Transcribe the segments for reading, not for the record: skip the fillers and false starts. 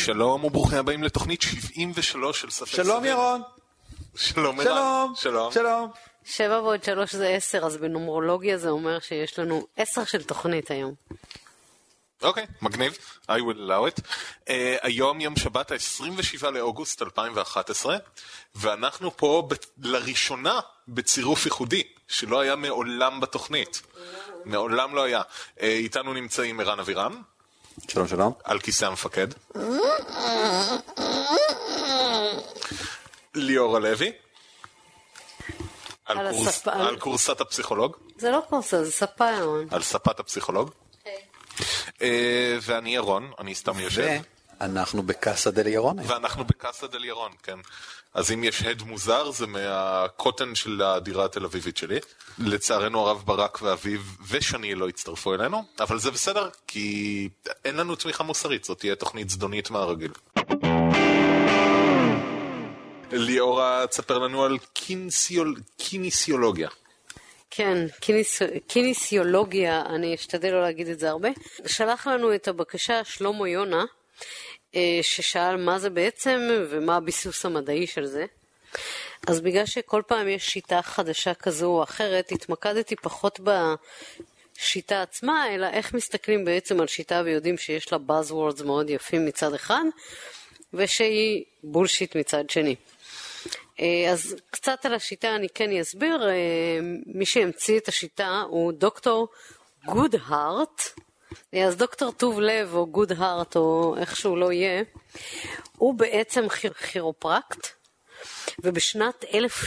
שלום וברוכים הבאים לתוכנית 73 של ספק סביר. שלום ירון. שלום ערן. שלום. שלום. 7 ועוד 3 זה 10, אז בנומרולוגיה זה אומר שיש לנו 10 של תוכנית היום. אוקיי, מגניב. I will allow it. היום יום שבת ה-27 לאוגוסט 2011, ואנחנו פה לראשונה בצירוף ייחודי, שלא היה מעולם בתוכנית. מעולם לא היה. איתנו נמצאים ערן אבירם. שלום שלום. על כיסא המפקד. ליאור הלוי. על קורסת הפסיכולוג. זה לא קורסה, זה ספה ירון. על ספת הפסיכולוג. ואני ירון, אני סתם יושב. ואנחנו בקאסה דל ירון. ואנחנו בקאסה דל ירון, כן. אז אם יש הד מוזר, זה מהקוטן של הדירה התל אביבית שלי. לצערנו הרב ברק ואביב ושני לא הצטרפו אלינו, אבל זה בסדר, כי אין לנו תמיכה מוסרית, זאת תהיה תוכנית זדונית מהרגיל. ליאורה, תספר לנו על קיניסיולוגיה. כן, קיניסיולוגיה, אני אשתדל לא להגיד את זה הרבה. שלח לנו את הבקשה שלמה יונה, ששאל מה זה בעצם ומה הביסוס המדעי של זה. אז בגלל שכל פעם יש שיטה חדשה כזו או אחרת, התמקדתי פחות בשיטה עצמה, אלא איך מסתכלים בעצם על שיטה ויודעים שיש לה buzzwords מאוד יפים מצד אחד, ושהיא בולשיט מצד שני. אז קצת על השיטה אני כן אסביר. מי שהמציא את השיטה הוא דוקטור גודהארט. אז דוקטור טוב לב או גודהארט או איכשהו לא יהיה, הוא בעצם כירופרקט, ובשנת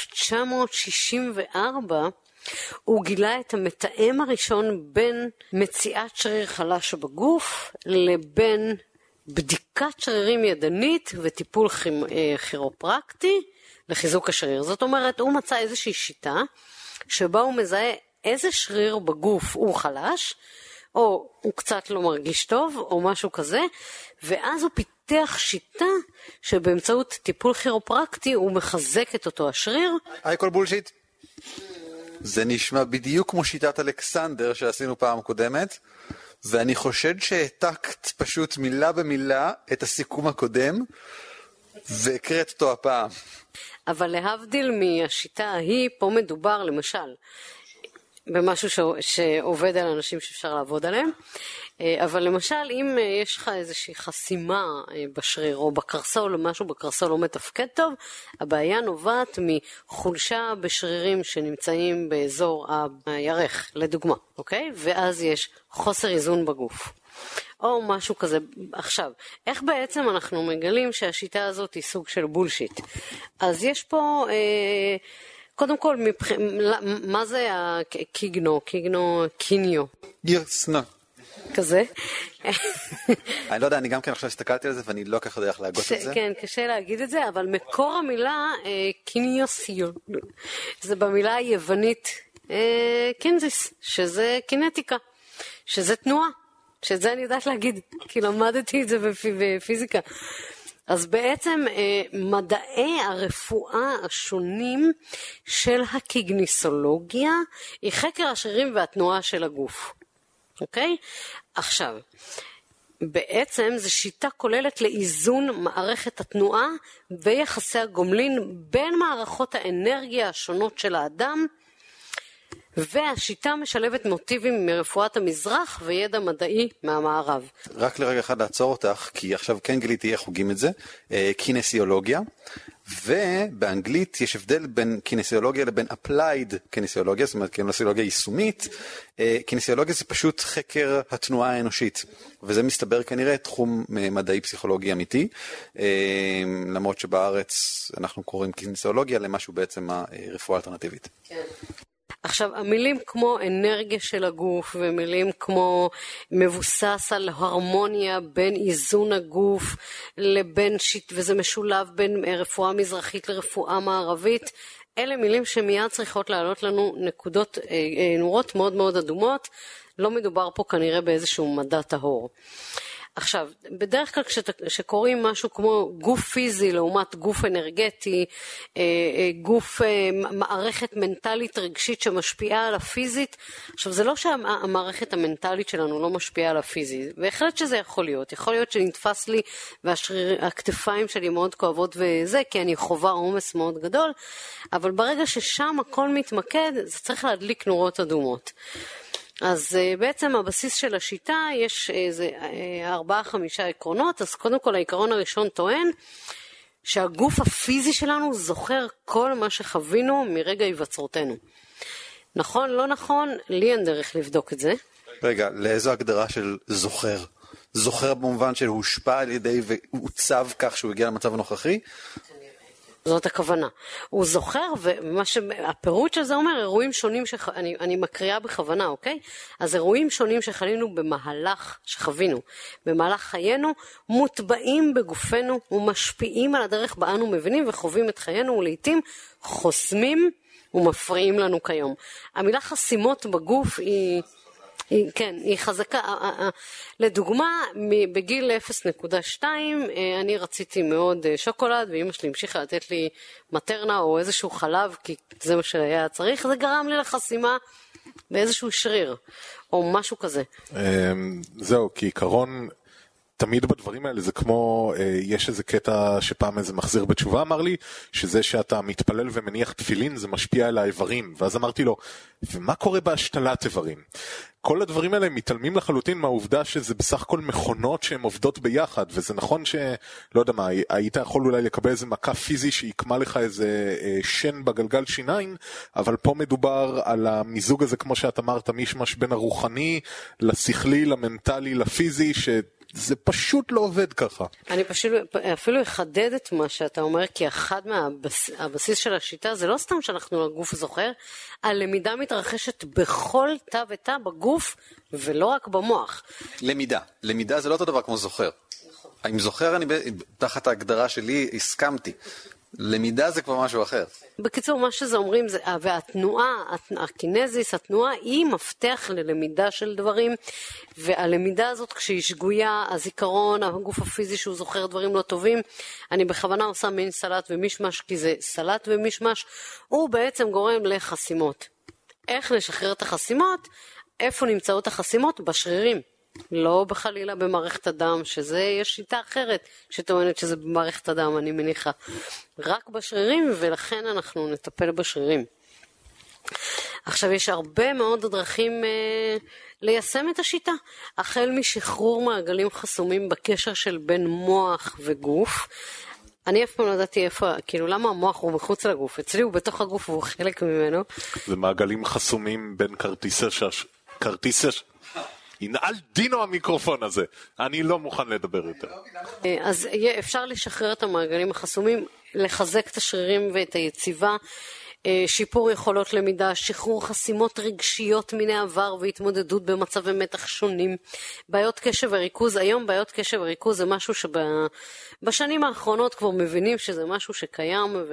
1964 הוא גילה את המתאם הראשון בין מציאת שריר חלש בגוף לבין בדיקת שרירים ידנית וטיפול כירופרקטי לחיזוק השריר. זאת אומרת, הוא מצא איזושהי שיטה שבה הוא מזהה איזה שריר בגוף הוא חלש, או הוא קצת לא מרגיש טוב, או משהו כזה, ואז הוא פיתח שיטה שבאמצעות טיפול כירופרקטי הוא מחזק את אותו השריר. היי כל בולשיט. זה נשמע בדיוק כמו שיטת אלכסנדר שעשינו פעם קודמת, ואני חושד שהעתקת פשוט מילה במילה את הסיכום הקודם, והקראת אותו הפעם. אבל להבדיל מהשיטה ההיא, פה מדובר למשל במשהו שעובד על אנשים שאפשר לעבוד עליהם, אבל למשל אם יש לך איזושהי חסימה בשריר או בקרסול או משהו בקרסול לא מתפקד טוב, הבעיה נובעת מחולשה בשרירים שנמצאים באזור הירך, לדוגמה, אוקיי? ואז יש חוסר איזון בגוף. או משהו כזה. עכשיו, איך בעצם אנחנו מגלים שהשיטה הזאת היא סוג של בולשיט? אז יש פה קודם כל, מה זה קיניו? גירסנה. כזה? אני לא יודע, אני גם כן עכשיו הסתכלתי על זה ואני לא ככה יודע איך להגות את זה. כן, קשה להגיד את זה, אבל מקור המילה קיניוסיול, זה במילה היוונית קינזיס, שזה קינטיקה, שזה תנועה, שזה אני יודעת להגיד, כי למדתי את זה בפיזיקה. אז בעצם מדעי הרפואה השונים של הקיגניסולוגיה היא חקר השרירים והתנועה של הגוף. אוקיי? עכשיו, בעצם זו שיטה כוללת לאיזון מערכת התנועה ויחסי הגומלין בין מערכות האנרגיה השונות של האדם, והשיטה משלבת מוטיבים מרפואת המזרח וידע מדעי מהמערב. רק לרגע אחד לעצור אותך, כי עכשיו כן גיליתי איך חוגים את זה, קיניסיולוגיה, ובאנגלית יש הבדל בין קיניסיולוגיה לבין applied קיניסיולוגיה, זאת אומרת קיניסיולוגיה יישומית. קיניסיולוגיה זה פשוט חקר התנועה האנושית, וזה מסתבר כנראה תחום מדעי פסיכולוגי אמיתי, למרות שבארץ אנחנו קוראים קיניסיולוגיה למשהו בעצם הרפואה האלטרנטיבית. כן. עכשיו, המילים כמו אנרגיה של הגוף, ומילים כמו מבוסס על הרמוניה בין איזון הגוף לבין וזה משולב בין רפואה מזרחית לרפואה מערבית, אלה מילים שמיד צריכות לעלות לנו נורות מאוד מאוד אדומות, לא מדובר פה כנראה באיזשהו מדע טהור. עכשיו, בדרך כלל כשקוראים משהו כמו גוף פיזי לעומת גוף אנרגטי, גוף, מערכת מנטלית רגשית שמשפיעה על הפיזית, עכשיו זה לא שהמערכת המנטלית שלנו לא משפיעה על הפיזית, בהחלט שזה יכול להיות שנתפס לי והכתפיים שלי מאוד כואבות וזה, כי אני חובה עומס מאוד גדול, אבל ברגע ששם הכל מתמקד, זה צריך להדליק נורות אדומות. אז בעצם הבסיס של השיטה יש איזה 4-5 עקרונות. אז קודם כל העיקרון הראשון טוען שהגוף הפיזי שלנו זוכר כל מה שחווינו מרגע היווצרותנו. נכון, לא נכון, לי אין דרך לבדוק את זה. רגע, לאיזו הגדרה של זוכר? זוכר במובן של הושפע על ידי ועוצב כך שהוא הגיע למצב הנוכחי? זאת הכוונה. הוא זוכר, והפירוט של זה אומר, אירועים שונים אני מקריאה בכוונה, אוקיי? אז אירועים שונים שחווינו במהלך חיינו, מוטבעים בגופנו ומשפיעים על הדרך בה אנו מבינים וחווים את חיינו, ולעיתים חוסמים ומפריעים לנו כיום. המילה חסימות בגוף היא חזקה. לדוגמה, בגיל 0.2 אני רציתי מאוד שוקולד, ואמא שלי המשיכה לתת לי מטרנה או איזשהו חלב, כי זה מה שהיה צריך. זה גרם לי לחסימה באיזשהו שריר, או משהו כזה. זהו, כי עיקרון תמיד בדברים האלה זה כמו, יש איזה קטע שפעם איזה מחזיר בתשובה אמר לי, שזה שאתה מתפלל ומניח תפילין זה משפיע על האיברים, ואז אמרתי לו, ומה קורה בהשתלת איברים? כל הדברים האלה מתעלמים לחלוטין מהעובדה שזה בסך הכל מכונות שהן עובדות ביחד, וזה נכון שלא יודע מה, היית יכול אולי לקבל איזה מכה פיזי שיקמה לך איזה שן בגלגל שיניים, אבל פה מדובר על המיזוג הזה, כמו שאת אמרת, מישמש בין הרוחני לשכלי, למנטלי, לפיזי, זה פשוט לא עובד ככה. אני אפילו אחדד את מה שאתה אומר, כי אחד מהבסיס של השיטה זה לא סתם שאנחנו הגוף זוכר, הלמידה מתרחשת בכל תא ותא בגוף, ולא רק במוח. למידה זה לא אותו דבר כמו זוכר. אם זוכר, אני תחת ההגדרה שלי הסכמתי. למידה זה כבר משהו אחר. בקיצור, מה שזה אומרים, והתנועה, הקינזיס, התנועה היא מפתח ללמידה של דברים, והלמידה הזאת כשהיא שגויה, הזיכרון, הגוף הפיזי שהוא זוכר דברים לא טובים, אני בכוונה עושה מין סלט ומישמש, כי זה סלט ומישמש, הוא בעצם גורם לחסימות. איך לשחרר את החסימות? איפה נמצאות החסימות? בשרירים. לא בחלילה במערכת הדם, שזה יש שיטה אחרת שטוענת שזה במערכת הדם, אני מניחה. רק בשרירים, ולכן אנחנו נטפל בשרירים. עכשיו יש הרבה מאוד דרכים ליישם את השיטה, החל משחרור מעגלים חסומים בקשר של בין מוח וגוף. אני אף פעם לא ידעתי איפה, כאילו למה המוח הוא מחוץ לגוף, אצלי הוא בתוך הגוף והוא חלק ממנו. זה מעגלים חסומים בין כרטיסי ינעל דינו המיקרופון הזה, אני לא מוכן לדבר יותר. אז אפשר לשחרר את המעגלים החסומים, לחזק את השרירים ואת היציבה, שיפור יכולות למידה, שחרור חסימות רגשיות מן העבר והתמודדות במצבי מתח שונים, בעיות קשב וריכוז. היום בעיות קשב וריכוז זה משהו שבשנים האחרונות כבר מבינים שזה משהו שקיים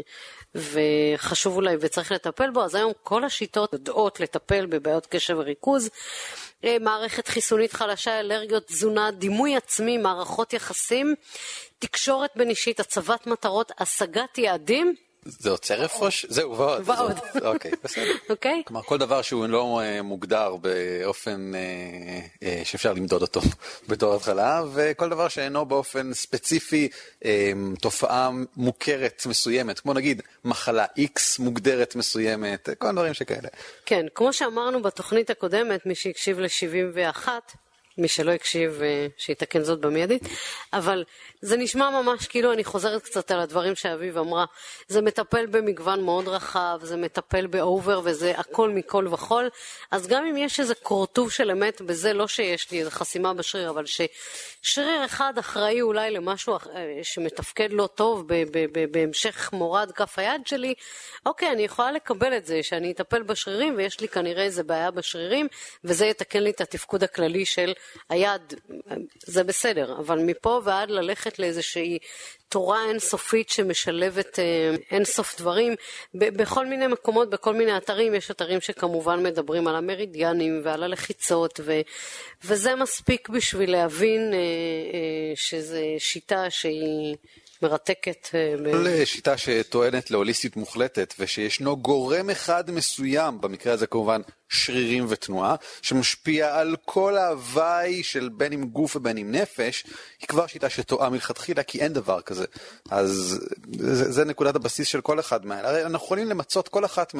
וחשוב אולי וצריך לטפל בו, אז היום כל השיטות יודעות לטפל בבעיות קשב וריכוז, מערכת חיסונית חלשה, אלרגיות, תזונה, דימוי עצמי, מערכות יחסים, תקשורת בין אישית, הצבת מטרות, השגת יעדים. זה עוד צרף ראש? זהו, ועוד. אוקיי, בסדר. אוקיי. כלומר, כל דבר שהוא לא מוגדר באופן שאפשר למדוד אותו בתור התחלה, וכל דבר שאינו באופן ספציפי תופעה מוכרת מסוימת, כמו נגיד מחלה X מוגדרת מסוימת, כל הדברים שכאלה. כן, כמו שאמרנו בתוכנית הקודמת, מי שהקשיב ל-71, מי שלא הקשיב שיתקן זאת במיידית, אבל זה נשמע ממש כאילו אני חוזרת קצת על הדברים שאביב אמרה, זה מטפל במגוון מאוד רחב, זה מטפל באובר וזה הכל מכל וכל, אז גם אם יש איזה קורטוב של אמת בזה, לא שיש לי איזה חסימה בשריר, אבל ששריר אחד אחראי אולי למשהו שמתפקד לא טוב בהמשך מורד כף היד שלי, אוקיי, אני יכולה לקבל את זה שאני אטפל בשרירים ויש לי כנראה איזה בעיה בשרירים, וזה יתקן לי את התפקוד הכללי של היד, זה בסדר, אבל מפה ועד ללכת לאיזושהי תורה אינסופית שמשלבת אינסוף דברים, בכל מיני מקומות, בכל מיני אתרים, יש אתרים שכמובן מדברים על המרידיאנים ועל הלחיצות, וזה מספיק בשביל להבין שזו שיטה שהיא מרתקת. כל שיטה שטוענת להוליסטיות מוחלטת, ושישנו גורם אחד מסוים, במקרה הזה כמובן שרירים ותנועה, שמשפיע על כל ההוואי של בין עם גוף ובין עם נפש, היא כבר שיטה שטועה מלכתחילה, כי אין דבר כזה. אז זה נקודת הבסיס של כל אחד מהאלה. הרי אנחנו יכולים למצות כל אחת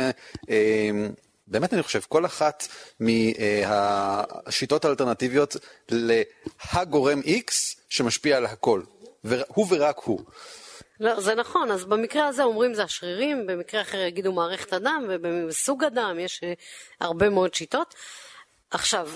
באמת אני חושב, כל אחת מהשיטות האלטרנטיביות להגורם X שמשפיע על הכל. הוא ורק הוא. לא, זה נכון, אז במקרה הזה אומרים זה השרירים, במקרה אחר יגידו מערכת הדם, ובסוג הדם יש הרבה מאוד שיטות. עכשיו,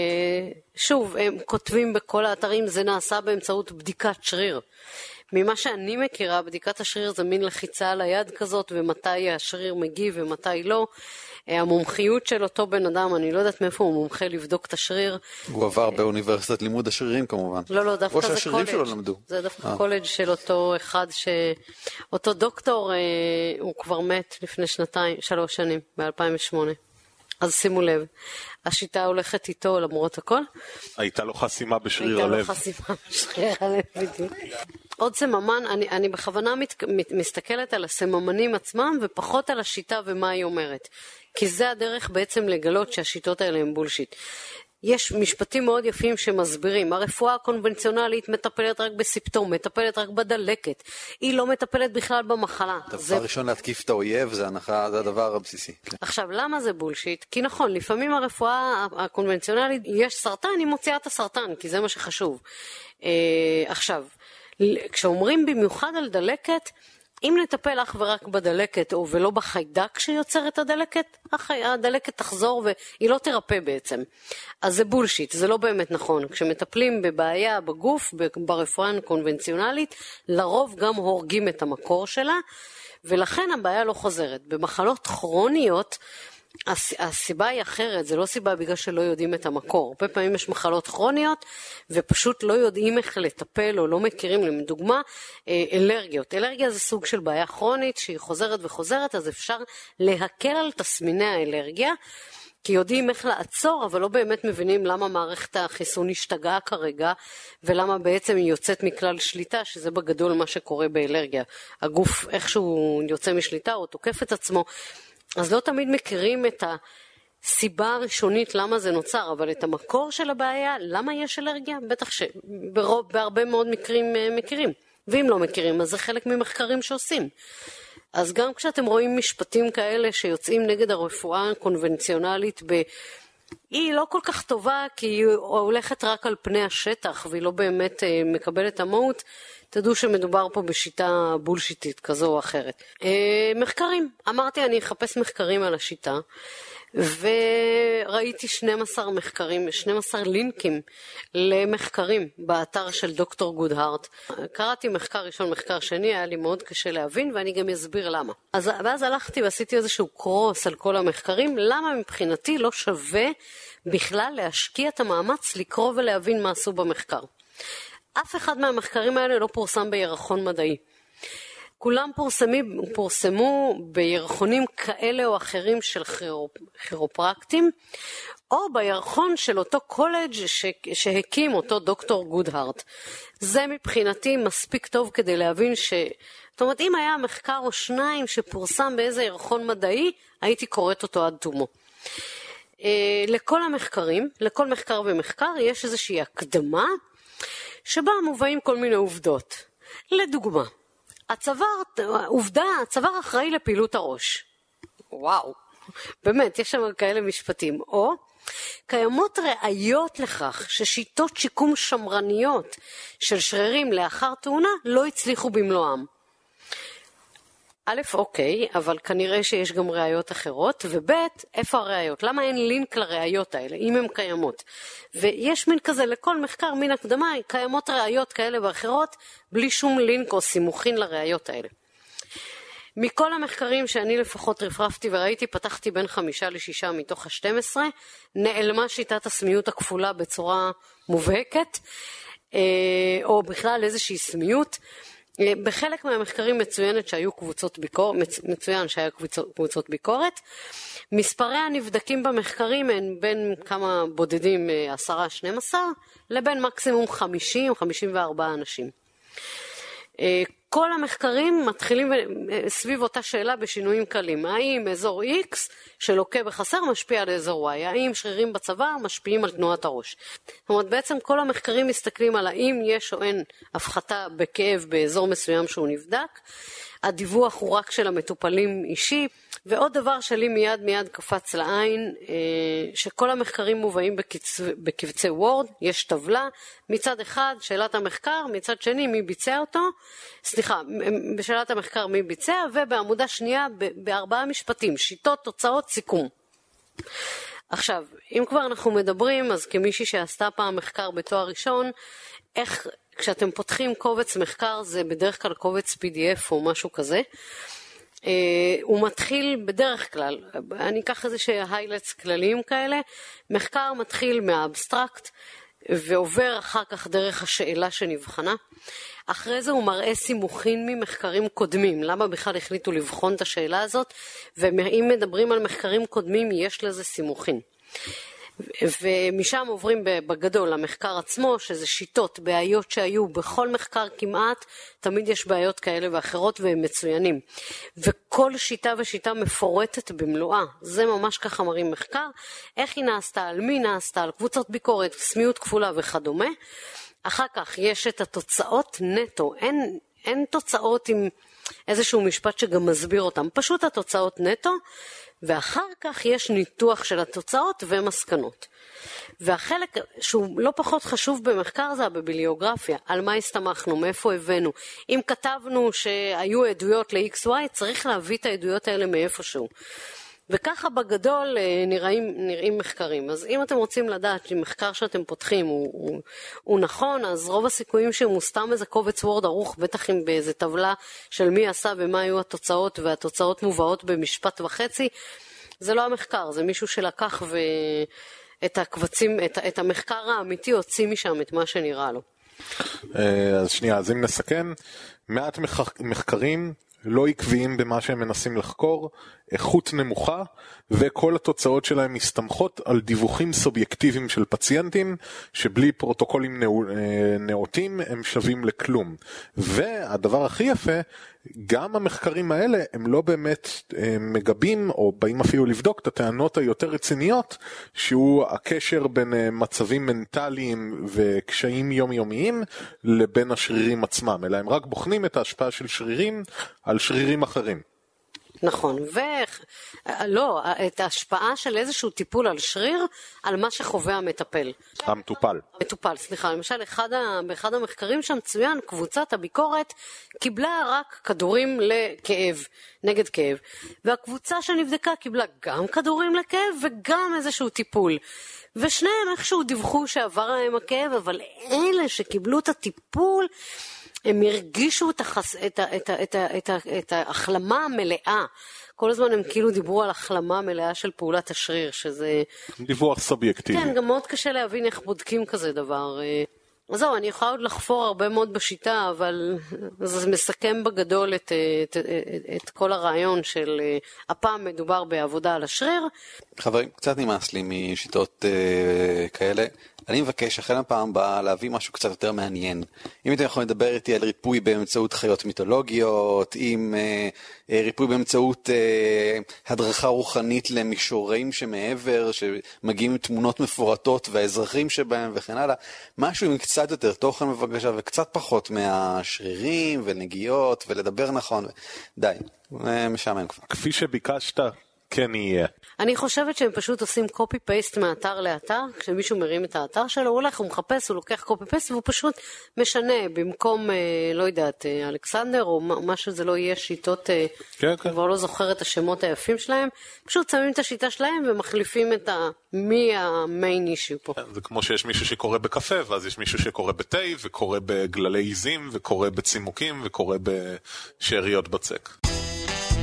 שוב, הם כותבים בכל האתרים, זה נעשה באמצעות בדיקת שריר. ממה שאני מכירה, בדיקת השריר זה מין לחיצה על היד כזאת, ומתי השריר מגיב ומתי לא. המומחיות של אותו בן אדם, אני לא יודעת מאיפה הוא מומחה לבדוק את השריר. הוא עבר באוניברסיטת לימוד השרירים כמובן. לא, דווקא זה קולג'. או שהשרירים שלו למדו. זה דווקא קולג' של אותו אחד אותו דוקטור, הוא כבר מת לפני 3 שנים, ב-2008. אז שימו לב, השיטה הולכת איתו למרות הכל. הייתה לו חסימה בשריר הלב. הייתה לו חסימה בשריר הלב, בדיוק. עוד סממן, אני בכוונה מסתכלת על הסממנים עצמם, ופחות על השיטה ומה היא אומרת. כי זה הדרך בעצם לגלות שהשיטות האלה הן בולשיט. יש משפטים מאוד יפים שמסבירים, הרפואה הקונבנציונלית מטפלת רק בסיפטום, מטפלת רק בדלקת, היא לא מטפלת בכלל במחלה. דבר ראשון להתקיף את האויב, זה הדבר הבסיסי. עכשיו, למה זה בולשיט? כי נכון, לפעמים הרפואה הקונבנציונלית, יש סרטן, היא מוציאה את הסרטן, כי זה מה שחשוב. עכשיו, כשאומרים במיוחד על דלקת, אם נטפל אך ורק בדלקת או ולא בחיידק שיוצר את הדלקת, הדלקת תחזור והיא לא תרפא בעצם. אז זה בולשיט, זה לא באמת נכון. כשמטפלים בבעיה בגוף, ברפואה הקונבנציונלית, לרוב גם הורגים את המקור שלה, ולכן הבעיה לא חוזרת. במחלות כרוניות, הסיבה היא אחרת, זה לא סיבה בגלל שלא יודעים את המקור. הרבה פעמים יש מחלות כרוניות ופשוט לא יודעים איך לטפל או לא מכירים. לדוגמה, אלרגיות. אלרגיה זה סוג של בעיה כרונית שהיא חוזרת וחוזרת, אז אפשר להקל על תסמיני האלרגיה, כי יודעים איך לעצור, אבל לא באמת מבינים למה מערכת החיסון השתגעה כרגע, ולמה בעצם היא יוצאת מכלל שליטה, שזה בגדול מה שקורה באלרגיה. הגוף איכשהו יוצא משליטה או תוקף את עצמו, אז לא תמיד מכירים את הסיבה הראשונית למה זה נוצר, אבל את המקור של הבעיה, למה יש אלרגיה? בטח שבהרבה מאוד מקרים מכירים. ואם לא מכירים, אז זה חלק ממחקרים שעושים. אז גם כשאתם רואים משפטים כאלה שיוצאים נגד הרפואה הקונבנציונלית, היא לא כל כך טובה, כי היא הולכת רק על פני השטח, והיא לא באמת מקבלת המהות, תדעו שמדובר פה בשיטה בולשיטית כזו או אחרת. מחקרים, אמרתי אני אחפש מחקרים על השיטה, וראיתי 12 מחקרים, 12 לינקים למחקרים באתר של דוקטור גודהארט. קראתי מחקר ראשון, מחקר שני, היה לי מאוד קשה להבין, ואני גם אסביר למה. ואז הלכתי ועשיתי איזשהו קרוס על כל המחקרים, למה מבחינתי לא שווה בכלל להשקיע את המאמץ לקרוא ולהבין מה עשו במחקר. אף אחד מהמחקרים האלה לא פורסם בירחון מדעי. כולם פורסמו בירחונים כאלה או אחרים של כירופרקטים, או בירחון של אותו קולג' שהקים אותו דוקטור גודהארט. זה מבחינתי מספיק טוב כדי להבין זאת אומרת, אם היה מחקר או שניים שפורסם באיזה ירחון מדעי, הייתי קוראת אותו עד תומו. לכל המחקרים, לכל מחקר ומחקר, יש איזושהי הקדמה, שבה מובאים כל מיני עובדות. לדוגמה, הצוואר אחראי לפעילות הראש. וואו, באמת, יש שם כאלה משפטים. או, קיימות ראיות לכך ששיטות שיקום שמרניות של שרירים לאחר תאונה לא הצליחו במלואם. א', אוקיי, אבל כנראה שיש גם ראיות אחרות, וב', איפה הראיות? למה אין לינק לראיות האלה, אם הן קיימות? ויש מין כזה, לכל מחקר, מין הקדמה, קיימות ראיות כאלה ואחרות, בלי שום לינק או סימוכין לראיות האלה. מכל המחקרים שאני לפחות רפרפתי וראיתי, פתחתי בין 5 ל-6 מתוך ה-12, נעלמה שיטת הסמיות הכפולה בצורה מובהקת, או בכלל איזושהי סמיות. בחלק מהמחקרים מצוין שהיו קבוצות ביקורת. מספרי הנבדקים במחקרים הם בין כמה בודדים 10-12 לבין מקסימום 50-54 אנשים. כל המחקרים מתחילים סביב אותה שאלה בשינויים קלים. האם אזור X שלוקה בחסר משפיע על אזור Y? האם שרירים בצבא משפיעים על תנועת הראש? זאת אומרת, בעצם כל המחקרים מסתכלים על האם יש או אין הפחתה בכאב באזור מסוים שהוא נבדק. הדיווח הוא רק של המטופלים אישי. ועוד דבר שלי מיד קפץ לעין, שכל המחקרים מובאים בקבצי וורד, יש טבלה, מצד אחד שאלת המחקר, מצד שני מי ביצע אותו, בשאלת המחקר מי ביצע, ובעמודה שנייה ב4 משפטים, שיטות, תוצאות, סיכום. עכשיו, אם כבר אנחנו מדברים, אז כמישהי שעשתה פעם מחקר בתואר ראשון, איך כשאתם פותחים קובץ מחקר, זה בדרך כלל קובץ PDF או משהו כזה, הוא מתחיל בדרך כלל, אני אקח איזה שהיילייטס כלליים כאלה, מחקר מתחיל מהאבסטרקט ועובר אחר כך דרך השאלה שנבחנה, אחרי זה הוא מראה סימוכין ממחקרים קודמים, למה בכלל החליטו לבחון את השאלה הזאת, ואם מדברים על מחקרים קודמים יש לזה סימוכין. ומשם עוברים בגדול למחקר עצמו, שזה שיטות, בעיות שהיו בכל מחקר כמעט, תמיד יש בעיות כאלה ואחרות והם מצוינים. וכל שיטה ושיטה מפורטת במלואה, זה ממש ככה מראים מחקר, איך היא נעשתה, על מי נעשתה, על קבוצות ביקורת, סמיות כפולה וכדומה. אחר כך יש את התוצאות נטו, אין תוצאות עם איזשהו משפט שגם מסביר אותם, פשוט התוצאות נטו, ואחר כך יש ניתוח של התוצאות ומסקנות. והחלק שהוא לא פחות חשוב במחקר זה בביבליוגרפיה, על מה הסתמכנו, מאיפה הבאנו. אם כתבנו שהיו עדויות ל-XY, צריך להביא את העדויות האלה מאיפשהו. וככה בגדול נראים מחקרים. אז אם אתם רוצים לדעת שמחקר שאתם פותחים הוא נכון, אז רוב הסיכויים שהוא סתם איזה קובץ וורד ערוך, בטח עם באיזה טבלה של מי עשה ומה היו התוצאות, והתוצאות מובאות במשפט וחצי, זה לא המחקר, זה מישהו שלקח ואת הקבצים, את המחקר האמיתי הוציא משם את מה שנראה לו. אז שנייה, אז אם נסכם, מעט מחקרים לא עקביים במה שהם מנסים לחקור, איכות נמוכה, וכל התוצאות שלהם מסתמכות על דיווחים סובייקטיביים של פציינטים, שבלי פרוטוקולים נאותים הם שווים לכלום. והדבר הכי יפה, גם המחקרים האלה הם לא באמת מגבים, או באים אפילו לבדוק את הטענות היותר רציניות, שהוא הקשר בין מצבים מנטליים וקשיים יומיומיים, לבין השרירים עצמם, אלא הם רק בוחנים את ההשפעה של שרירים על שרירים אחרים. נכון, לא, את ההשפעה של איזשהו טיפול על שריר, על מה שחווה המטפל. המטופל, סליחה. למשל, באחד המחקרים שם צוין, קבוצת הביקורת קיבלה רק כדורים לכאב, נגד כאב. והקבוצה שנבדקה קיבלה גם כדורים לכאב וגם איזשהו טיפול. ושניהם איכשהו דיווחו שעבר להם הכאב, אבל אלה שקיבלו את הטיפול, הם הרגישו את ההחלמה המלאה. כל הזמן הם כאילו דיברו על החלמה מלאה של פעולת השריר, שזה דיווח סובייקטיבי. כן, גם מאוד קשה להבין איך בודקים כזה דבר. אז זהו, אני יכולה עוד לחפור הרבה מאוד בשיטה, אבל זה מסכם בגדול את כל הרעיון של הפעם מדובר בעבודה על השריר. חברים, קצת נמאס לי משיטות כאלה. אני מבקש אחרי הפעם הבאה להביא משהו קצת יותר מעניין. אם אתם יכולים לדבר איתי על ריפוי באמצעות חיות מיתולוגיות, עם ריפוי באמצעות הדרכה רוחנית למישורים שמעבר, שמגיעים עם תמונות מפורטות והאזרחים שבהם וכן הלאה, משהו עם קצת יותר תוכן בבקשה וקצת פחות מהשרירים ונגיעות ולדבר נכון. די, משעמם כבר. כפי שביקשת, כן יהיה. אני חושבת שהם פשוט עושים copy-paste מאתר לאתר, כשמישהו מרים את האתר שלו, הוא הולך, הוא מחפש, הוא לוקח copy-paste, והוא פשוט משנה, במקום, לא יודעת, אלכסנדר, או מה שזה לא יהיה, שיטות, כבר לא זוכר את השמות היפים שלהם, פשוט שמים את השיטה שלהם, ומחליפים את מי המיין אישיו פה. זה כמו שיש מישהו שקורא בקפה, ואז יש מישהו שקורא בתה, וקורא בגללי עיזים, וקורא בצימוקים, וקורא בשאריות בצק.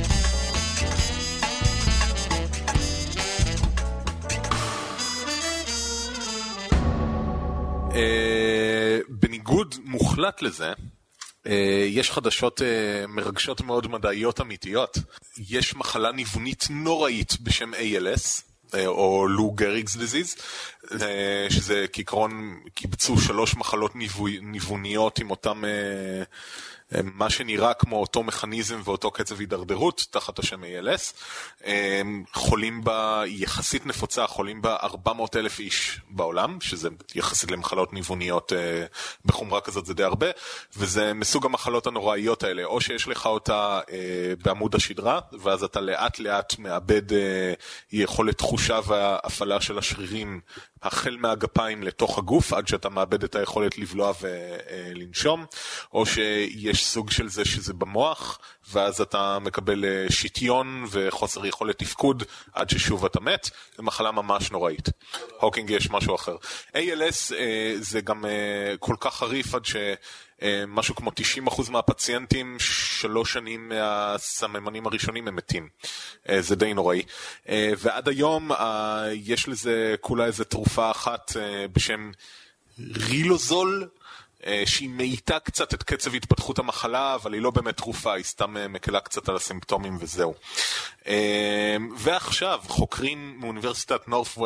בניגוד מוחלט לזה, יש חדשות מרגשות מאוד מדעיות אמיתיות. יש מחלה ניוונית נוראית בשם ALS, או לו גריגס דיזיז, שזה כעיקרון קיבצו 3 מחלות ניווניות עם אותם, מה שנראה כמו אותו מכניזם ואותו קצב הידרדרות תחת השם ALS. חולים בה, יחסית נפוצה, חולים בה 400,000 איש בעולם, שזה יחסית למחלות ניווניות בחומרה כזאת זה די הרבה, וזה מסוג המחלות הנוראיות האלה, או שיש לך אותה בעמוד השדרה, ואז אתה לאט לאט מאבד יכולת תחושה והפעלה של השרירים החל מהגפיים לתוך הגוף, עד שאתה מאבד את היכולת לבלוע ולנשום, או שיש סוג של זה שזה במוח, ואז אתה מקבל שטיון וחוסר יכולת תפקוד, עד ששוב אתה מת. זו מחלה ממש נוראית. הוקינג יש משהו אחר. ALS זה גם כל כך חריף, עד שמשהו כמו 90% מהפציינטים 3 שנים מהסממנים הראשונים הם מתים. זה די נוראי. ועד היום יש לזה כולה איזה תרופה אחת בשם רילוזול, שהיא מאיתה קצת את קצב התפתחות המחלה, אבל היא לא באמת תרופה, היא סתם מקלה קצת על הסימפטומים וזהו. ועכשיו חוקרים מאוניברסיטת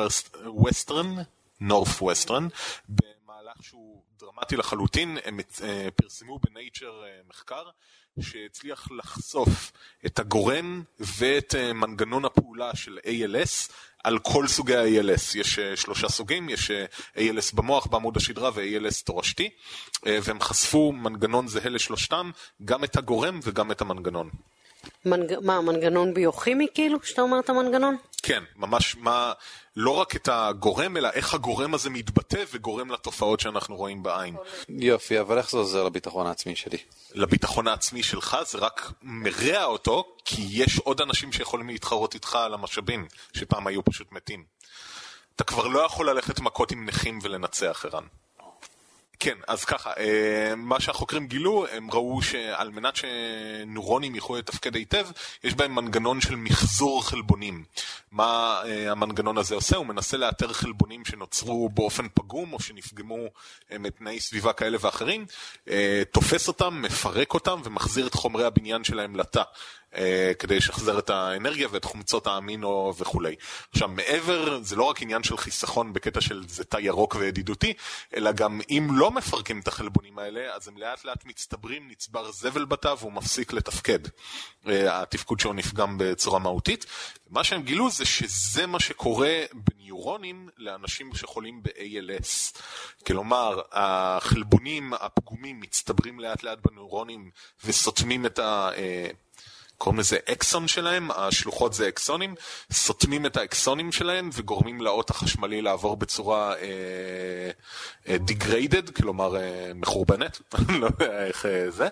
נורת'ווסטרן, במהלך שהוא דרמטי לחלוטין, הם פרסמו בנייצ'ר מחקר, שהצליח לחשוף את הגורם ואת מנגנון הפעולה של ALS על כל סוגי ה-ALS. יש 3 סוגים, יש ALS במוח, בעמוד השדרה ו-ALS תורשתי, והם חשפו מנגנון זהה לשלושתם, גם את הגורם וגם את המנגנון. מה, מנגנון ביוכימי כאילו, שאתה אומר את המנגנון? כן, ממש לא רק את הגורם, אלא איך הגורם הזה מתבטא וגורם לתופעות שאנחנו רואים בעין. יופי, אבל איך זה עוזר לביטחון העצמי שלי? לביטחון העצמי שלך זה רק מרע אותו, כי יש עוד אנשים שיכולים להתחרות איתך על המשאבים, שפעם היו פשוט מתים. אתה כבר לא יכול ללכת מכות עם נכים ולנצח, ערן. כן, אז ככה, מה שהחוקרים גילו, הם ראו שעל מנת שנוירונים יוכלו לתפקד היטב, יש בהם מנגנון של מחזור חלבונים. מה המנגנון הזה עושה? הוא מנסה לאתר חלבונים שנוצרו באופן פגום, או שנפגמו מתנאי סביבה כאלה ואחרים, תופס אותם, מפרק אותם, ומחזיר את חומרי הבניין שלהם לתא. כדי לשחזר את האנרגיה ואת חומצות האמינו וכו'. עכשיו, מעבר, זה לא רק עניין של חיסכון בקטע של זה תא ירוק וידידותי, אלא גם אם לא מפרקים את החלבונים האלה, אז הם לאט לאט מצטברים, נצבר זבל בתא והוא מפסיק לתפקד. התפקוד שלו נפגם בצורה מהותית. מה שהם גילו זה שזה מה שקורה בניורונים לאנשים שחולים ב-ALS. כלומר, החלבונים הפגומים מצטברים לאט לאט בניורונים וסותמים את קוראים לזה אקסון שלהם, השלוחות זה אקסונים, סותמים את האקסונים שלהם וגורמים לאות החשמלי לעבור בצורה degraded, כלומר מחורבנת, לא יודע איך זה.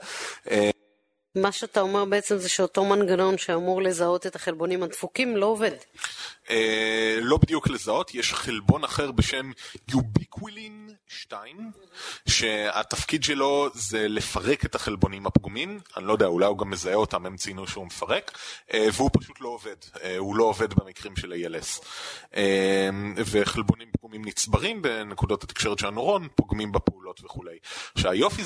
מה שאתה אומר בעצם זה שאותו מנגנון שאמור לזהות את החלבונים הדפוקים לא עובד. לא בדיוק לזהות, יש חלבון אחר בשם יוביקווילין 2, שהתפקיד שלו זה לפרק את החלבונים הפגומים, אני לא יודע, אולי הוא גם מזהה אותם, הם ציינו שהוא מפרק, והוא פשוט לא עובד, הוא לא עובד במקרים של ALS. וחלבונים פגומים נצברים בנקודות התקשרת של הנוירון, פוגמים בפעולות וכו'. שהיופי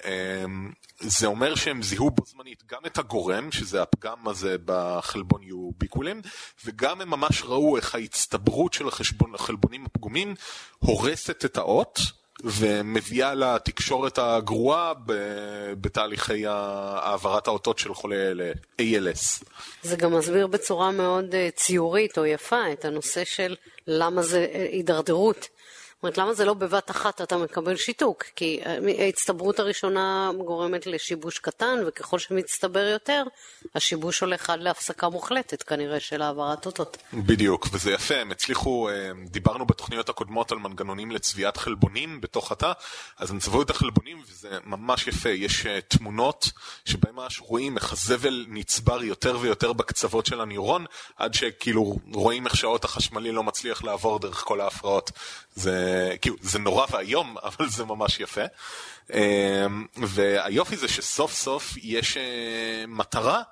זה אומר שהם זיהו בו זמנית גם את הגורם, שזה הפגם הזה בחלבון יוביקווילין, וגם הם ממש ראו איך ההצטברות של החלבונים הפגומים הורסת את האות, ומביאה לתקשורת הגרועה בתהליכי העברת האותות של חולי ALS. זה גם מסביר בצורה מאוד ציורית או יפה את הנושא של למה זה הידרדרות. זאת אומרת, למה זה לא בבת אחת אתה מקבל שיתוק? כי ההצטברות הראשונה גורמת לשיבוש קטן, וככל שמצטבר יותר, השיבוש הולך עד להפסקה מוחלטת, כנראה, של העברת אותות. בדיוק, וזה יפה, הם הצליחו, דיברנו בתוכניות הקודמות על מנגנונים לצביעת חלבונים בתוך התא, אז הם צבעו את החלבונים, וזה ממש יפה, יש תמונות שבהם ממש רואים איך הזבל נצבר יותר ויותר בקצוות של הניורון, עד שכאילו רואים איך שעות החשמלי לא מצליח לעבור דרך כל ההפרעות. זה נורא והיום, אבל זה ממש יפה. והיופי זה שסוף סוף יש מטרה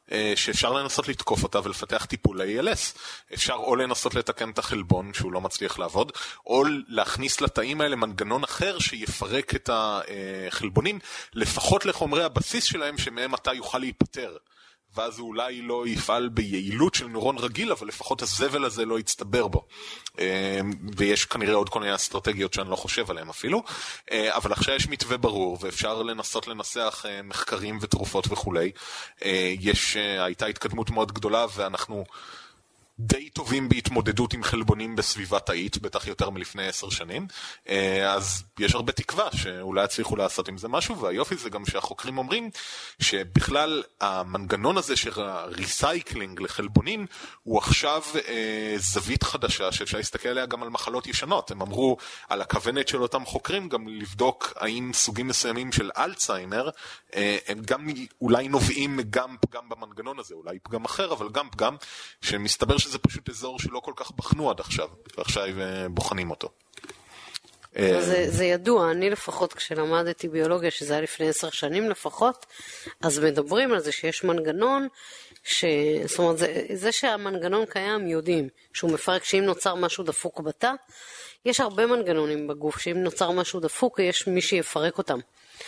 שאפשר לנסות לתקוף אותה ולפתח טיפול ל-ALS. אפשר או לנסות לתקן את החלבון שהוא לא מצליח לעבוד, או להכניס לתאים האלה מנגנון אחר שיפרק את החלבונים, לפחות לחומרי הבסיס שלהם שמהם אתה יוכל להיפטר. ואז הוא אולי לא יפעל ביעילות של נוירון רגיל, אבל לפחות הזבל הזה לא יצטבר בו. ויש כנראה עוד כל מיני אסטרטגיות שאני לא חושב עליהן אפילו, אבל עכשיו יש מתווה ברור, ואפשר לנסות לנסח מחקרים ותרופות וכולי. הייתה התקדמות מאוד גדולה, ואנחנו די טובים בהתמודדות עם חלבונים בסביבה תאית, בטח יותר מלפני 10 שנים, אז יש הרבה תקווה שאולי הצליחו לעשות עם זה משהו, והיופי זה גם שהחוקרים אומרים שבכלל המנגנון הזה של הריסייקלינג לחלבונים הוא עכשיו זווית חדשה שאפשר להסתכל עליה גם על מחלות ישנות. הם אמרו על הכוונת של אותם חוקרים גם לבדוק האם סוגים מסוימים של אלצהיימר הם גם אולי נובעים גם פגם במנגנון הזה, אולי פגם אחר אבל גם פגם שמסתבר שזה פשוט אזור שלא כל כך בחנו עד עכשיו, ועכשיו בוחנים אותו. זה ידוע, אני לפחות כשלמדתי ביולוגיה, שזה היה לפני 10 שנים לפחות, אז מדברים על זה שיש מנגנון, זאת אומרת, זה שהמנגנון קיים יודעים, שהוא מפרק שאם נוצר משהו דפוק בתא, יש הרבה מנגנונים בגוף, שאם נוצר משהו דפוק, יש מי שיפרק אותם.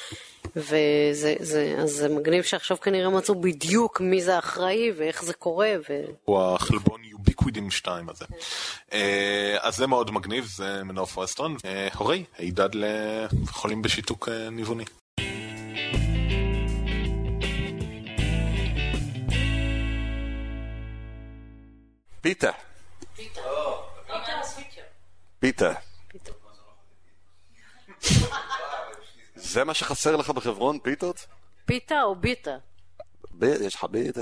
אז זה מגניב שעכשיו כנראה מצאו בדיוק מי זה האחראי ואיך זה קורה. הוא החלבון יוביקווידים 2 הזה. אז זה מאוד מגניב, זה מנוף ווסטרון. הורי, הידד לחולים בשיתוק ניווני. פיתה. פיתה. זה מה שחסר לך בחברון, פיתות? פיתה או ביטה? יש לך ביטה.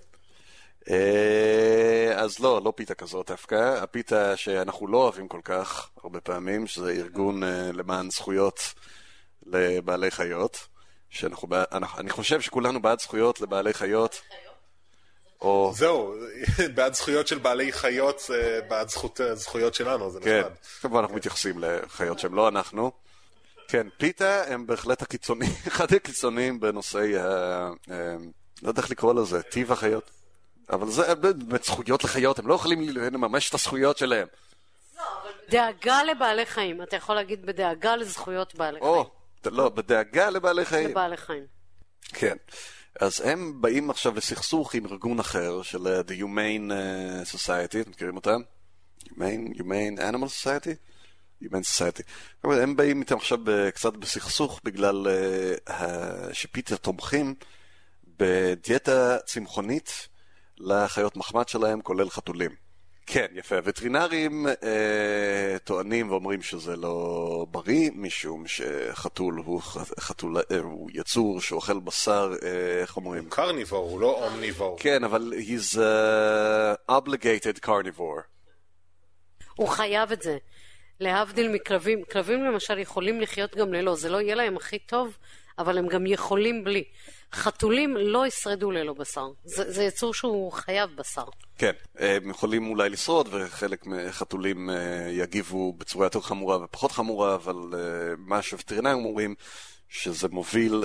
אז לא פיתה כזאת דווקא. הפיתה שאנחנו לא אוהבים כל כך, הרבה פעמים, שזה ארגון למען זכויות לבעלי חיות. אני חושב שכולנו בעד זכויות לבעלי חיות. זהו, בעד זכויות של בעלי חיות, בעד זכויות שלנו, זה נחמד. כן, כמובן אנחנו מתייחסים לחיות שהם לא אנחנו. כן, פיתה הם בהחלט הקיצונים, אחד הקיצונים בנושאי, לא יודע איך לקרוא לזה, טיב החיות. אבל זה באמת זכויות לחיות, הם לא יכולים לממש את הזכויות שלהם. דאגה לבעלי חיים, אתה יכול להגיד בדאגה לזכויות בעלי חיים. לא, בדאגה לבעלי חיים. לבעלי חיים. כן, אז הם באים עכשיו לסכסוך עם ארגון אחר של The Humane Society, אתם מכירים אותם? Humane Animal Society? Humane Society. הם באים איתם עכשיו קצת בסכסוך בגלל שפיתה תומכים בדיאטה צמחונית לחיות מחמד שלהם, כולל חתולים. כן, יפה. הווטרינרים טוענים ואומרים שזה לא בריא, משום שחתול הוא יצור שאוכל בשר, איך אומרים? הוא קרניבור, הוא לא אומניבור. כן, אבל he's obligated carnivore. הוא חייב את זה. להבדיל מכלבים. כלבים למשל יכולים לחיות גם ללא, זה לא יהיה להם הכי טוב, אבל הם גם יכולים בלי. חתולים לא ישרדו ללא בשר. זה יצור שהוא חייב בשר. כן, הם יכולים אולי לשרוד, וחלק מהחתולים יגיבו בצורה יותר חמורה ופחות חמורה, אבל מה שהווטרינרים אומרים, שזה מוביל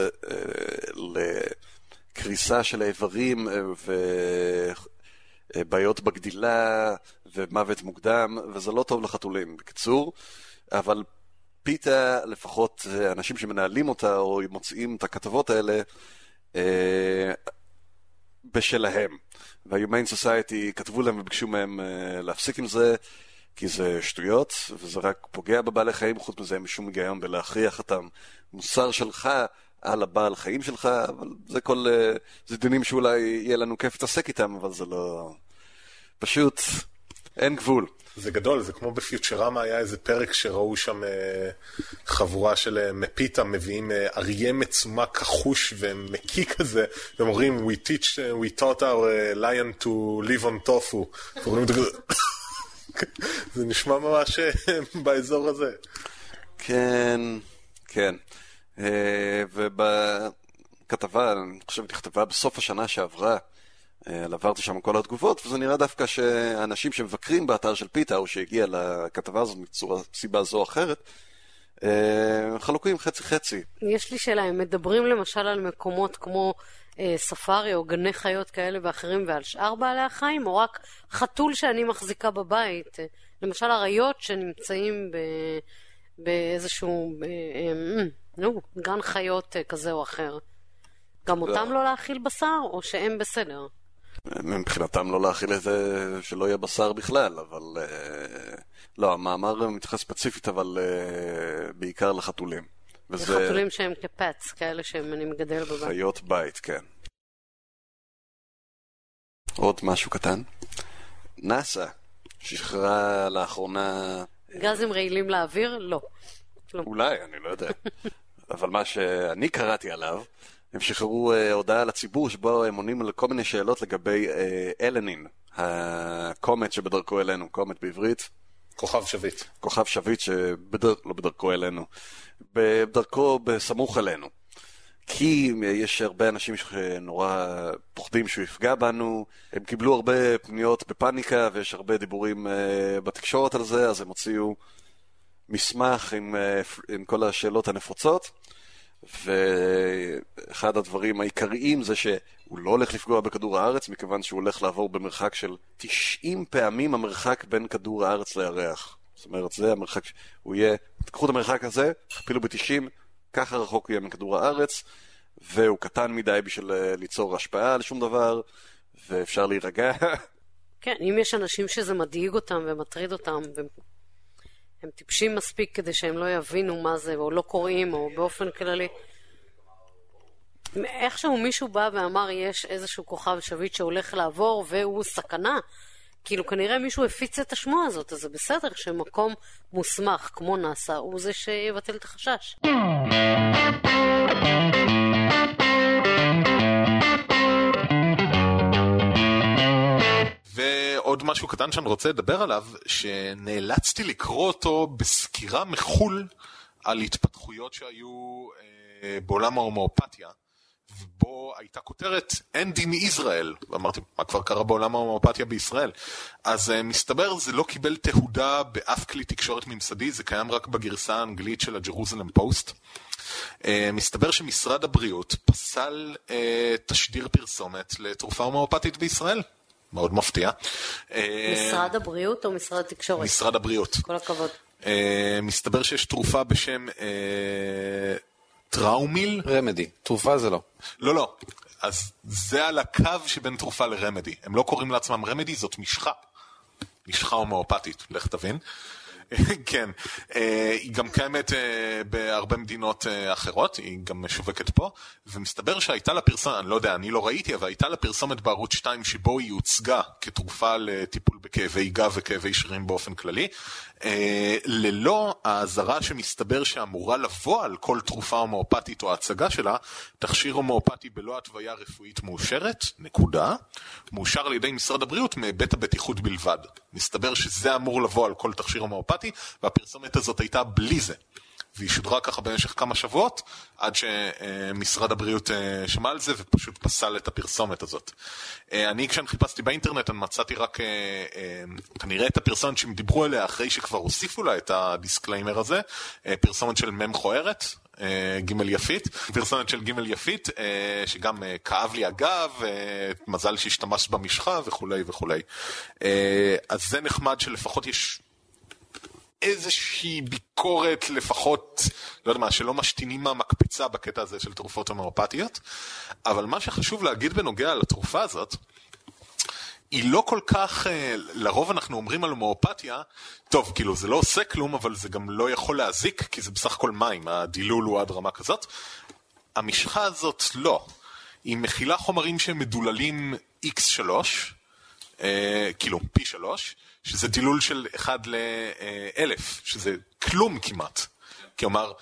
לקריסה של האיברים ובעיות בגדילה ומוות מוקדם, וזה לא טוב לחתולים, בקיצור. אבל פיתה, לפחות אנשים שמנהלים אותה או מוצאים את הכתבות האלה, בשלהם. וה-Humane Society כתבו להם וביקשו מהם להפסיק עם זה, כי זה שטויות, וזה רק פוגע בבעלי חיים, חוץ מזה אין שום היגיון בלהכריח אותם מוסר שלך על הבעל חיים שלך, אבל זה דינים שאולי יהיה לנו כיף להתעסק איתם, אבל זה לא... פשוט אין גבול. זה גדול, זה כמו בפיוטרמה, היה איזה פרק שראו שם חבורה של מפיתה, מביאים אריה מצומק כחוש ומקי כזה, והם אומרים, we taught our lion to live on tofu. זה נשמע ממש באזור הזה. כן, כן. ובכתבה, אני חושב, נכתבה בסוף השנה שעברה, עברתי שם כל התגובות, וזה נראה דווקא שהאנשים שמבקרים באתר של פיתה, או שהגיע לכתבה הזאת מסיבה זו או אחרת, חלוקים חצי-חצי. יש לי שאלה, הם מדברים למשל על מקומות כמו ספארי או גני חיות כאלה ואחרים ועל שאר בעלי החיים, או רק חתול שאני מחזיקה בבית, למשל אריות שנמצאים באיזשהו גן חיות כזה או אחר. גם אותם לא להאכיל בשר, או שהם בסדר? מבחינתם לא להאכיל את זה שלא יהיה בשר בכלל, אבל לא, המאמר מתייחס ספציפית, אבל בעיקר לחתולים. חתולים שהם כפץ, כאלה שאני מגדל בבית. חיות בית, כן. עוד משהו קטן. נאסא שחררה לאחרונה... גזים רעילים לאוויר? לא. אולי, אני לא יודע. אבל מה שאני קראתי עליו, הם שחררו הודעה לציבור שבו הם עונים על כל מיני שאלות לגבי אלנין, הקומט שבדרכו אלינו, קומט בעברית. כוכב שביט. כוכב שביט לא בדרכו אלינו, בדרכו בסמוך אלינו. כי יש הרבה אנשים שנורא פוחדים שהוא יפגע בנו, הם קיבלו הרבה פניות בפאניקה ויש הרבה דיבורים בתקשורת על זה, אז הם הוציאו מסמך עם כל השאלות הנפוצות, ואחד הדברים העיקריים זה שהוא לא הולך לפגוע בכדור הארץ, מכיוון שהוא הולך לעבור במרחק של 90 פעמים המרחק בין כדור הארץ לירח. זאת אומרת, זה המרחק, הוא יהיה, תקחו את המרחק הזה, תכפילו ב-90, ככה רחוק הוא יהיה מכדור הארץ, והוא קטן מדי בשביל ליצור השפעה על שום דבר, ואפשר להירגע. כן, אם יש אנשים שזה מדאיג אותם ומטריד אותם, הם טיפשים מספיק כדי שהם לא יבינו מה זה, או לא קוראים, או באופן כללי. איכשהו מישהו בא ואמר, יש איזשהו כוכב שביט שהולך לעבור, והוא סכנה. כאילו כנראה מישהו הפיץ את השמועה הזאת, אז זה בסדר שמקום מוסמך כמו נאסא הוא זה שיבטל את החשש. ועוד משהו קטן שאני רוצה לדבר עליו, שנאלצתי לקרוא אותו בסקירה מחול על התפתחויות שהיו בעולם ההומאופתיה, ובו הייתה כותרת End in Israel, ואמרתי, מה כבר קרה בעולם ההומאופתיה בישראל? אז מסתבר, זה לא קיבל תהודה באף כלי תקשורת ממסדי, זה קיים רק בגרסה האנגלית של הג'רוזלם פוסט. מסתבר שמשרד הבריאות פסל תשדיר פרסומת לתרופה הומאופתית בישראל. מאוד מפתיע. משרד הבריאות או משרד התקשורת? משרד הבריאות. כל הכבוד. מסתבר שיש תרופה בשם טראומיל. רמדי. תרופה זה לא. לא. אז זה על הקו שבין תרופה לרמדי. הם לא קוראים לעצמם רמדי, זאת משחה. משחה הומאופתית, לך תבין. כן, היא גם קיימת בהרבה מדינות אחרות, היא גם משווקת פה, ומסתבר שהייתה לה פרסומת, אני לא יודע, אני לא ראיתי, אבל הייתה לה פרסומת בערוץ 2 שבו היא הוצגה כתרופה לטיפול בכאבי גב וכאבי שרירים באופן כללי, ללא ההזרה שמסתבר שאמורה לבוא על כל תרופה הומאופתית או ההצגה שלה, תכשיר הומאופתי בלא התוויה רפואית מאושרת, נקודה, מאושר על ידי משרד הבריאות מבית הבטיחות בלבד. מסתבר שזה אמור לבוא על כל תכשיר הומאופתי, והפרסומת הזאת הייתה בלי זה. והיא שודרה ככה במשך כמה שבועות, עד שמשרד הבריאות שמע על זה ופשוט פסל את הפרסומת הזאת. אני כשאני חיפשתי באינטרנט, אני מצאתי רק כנראה את הפרסומת שהם דיברו עליה אחרי שכבר הוסיפו לה את הדיסקליימר הזה, פרסומת של מם חוערת, גימל יפית, פרסומת של גימל יפית, שגם כאב לי הגב, מזל שהשתמש במשחה וכולי וכולי. אז זה נחמד שלפחות יש איזושהי ביקורת לפחות, לא יודע מה, שלא משתינים מהמקפיצה בקטע הזה של תרופות הומאופתיות, אבל מה שחשוב להגיד בנוגע לתרופה הזאת, היא לא כל כך, לרוב אנחנו אומרים על הומאופתיה, טוב, כאילו זה לא עושה כלום, אבל זה גם לא יכול להזיק, כי זה בסך הכל מים, הדילול הוא עד רמה כזאת. המשחה הזאת לא, היא מכילה חומרים שמדוללים X3, כאילו פי 3, שזה דילול של 1 ל-1000, שזה כלום כמעט. כלומר,